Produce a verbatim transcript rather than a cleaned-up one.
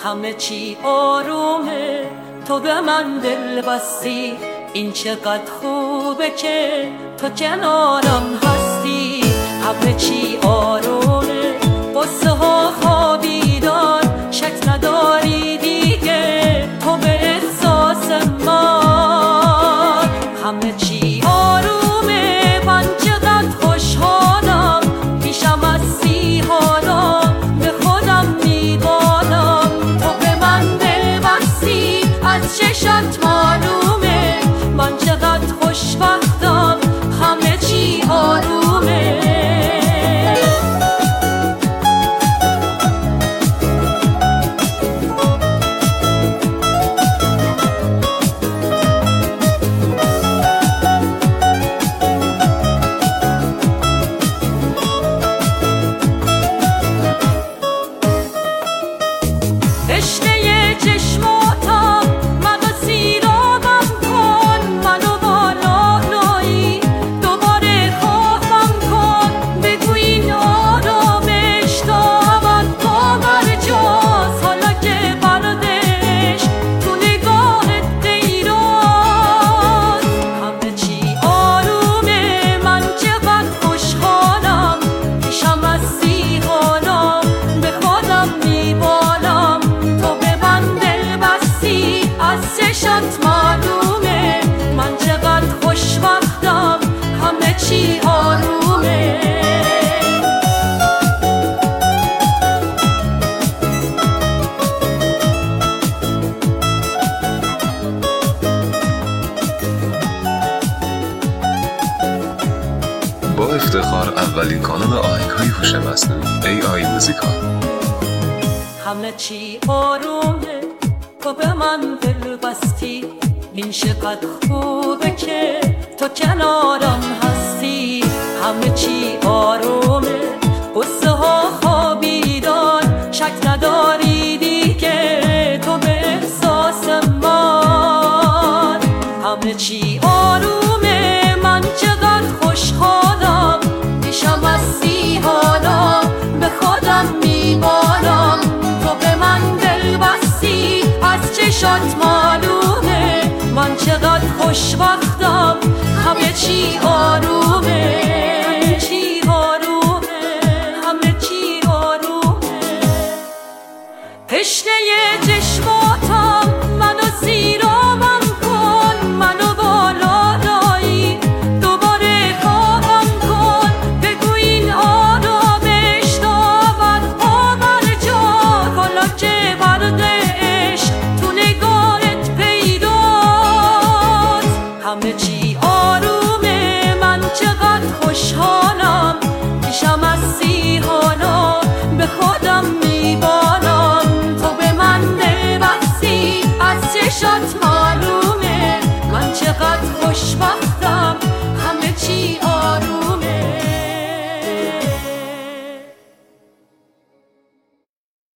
همه چی آرومه، تو به من دل بستی. این چقدر خوبه که تو کنارم هستی. همه چی آرومه، قصه ها خوابیدن، شک نداری دیگه تو به احساس من. همه چی آرومه، من چقدر خوشحالم، پیشم هستی حالا به خودم میبالم. تو به من دل بستی، از چشات معلومه من چقدر خوشبختم. همه چی آرومه. تشنه چشماتم منو سیرابم کن، منو با لالایی دوباره خوابم کن. بگو این آرامش تا ابد باور جاست، حالا که بردش تو نگاهت غیراست. همه چی آرومه، من چقدر خوشحالم، پیشم هستی حالا به خودم میبالم. از چشات معلومه من چقدر خوشبختم. همه چی آرومه. با افتخار اولین کانال آهنگ‌های هوش مصنوعی ای آی موزیکال. همه چی آرومه، تو به من دل بستی. این چقدر خوبه که تو کنارم هستی. همه چی آرومه، قصه ها خوابیدن، شک نداری دیگه تو به احساس من. همه چی آرومه، من چقدر خوشحالم، پیشم هستی حالا به خودم میبالم. تو به من دل بستی، از چشات معلومه من چقدر خوشبختم. همه چی آرومه.